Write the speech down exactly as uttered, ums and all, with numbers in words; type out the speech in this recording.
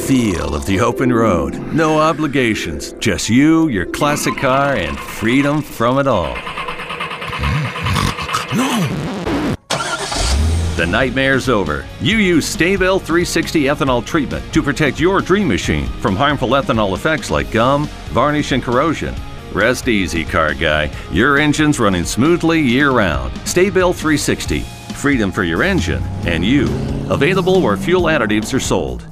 feel of the open road. No obligations, just you, your classic car, and freedom from it all. No! The nightmare's over. You use Sta-Bil three sixty ethanol treatment to protect your dream machine from harmful ethanol effects like gum, varnish, and corrosion. Rest easy, car guy. Your engine's running smoothly year-round. Sta-Bil three sixty. Freedom for your engine and you. Available where fuel additives are sold.